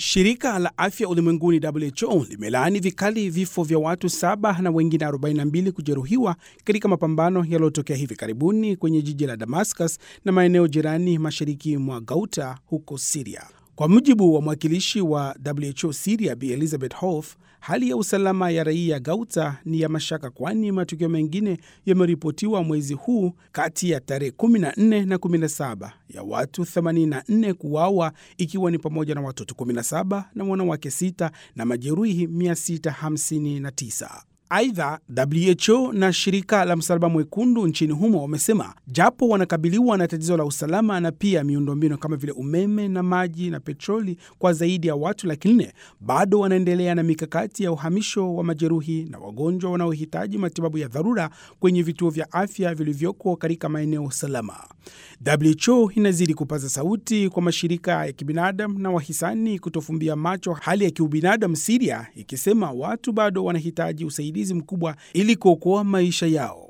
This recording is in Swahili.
Shirika la Afya Ulimwenguni WHO limelaani vikali vifo vya watu 7 na wengine 42 kujeruhiwa katika mapambano yaliyotokea hivi karibuni kwenye jiji la Damascus na maeneo jirani mashariki mwa Ghouta huko Syria. Kwa mujibu wa mwakilishi wa WHO Syria Bi Elizabeth Hof, hali ya usalama ya raia Ghouta ni ya mashaka, kwani matukio mengine yameripotiwa mwezi huu kati ya tarehe 14 na 17 ya watu 84 kuuawa, ikiwa ni pamoja na watoto 17 na wanawake 6 na majeruhi 659. Aidha, WHO na shirika la Msalaba Mwekundu nchini humo wamesema japo wanakabiliwa na tatizo la usalama na pia miundombinu kama vile umeme na maji na petroli kwa zaidi ya watu 400,000, bado wanaendelea na mikakati ya uhamisho wa majeruhi na wagonjwa wanaohitaji matibabu ya dharura kwenye vituo vya afya vilivyoko katika maeneo salama. WHO inazidi kupaza sauti kwa mashirika ya kibinadamu na wahisani kutofumbia macho hali ya kiubinadamu Syria, ikisema watu bado wanahitaji usaidizi mkubwa ili kuokoa maisha yao.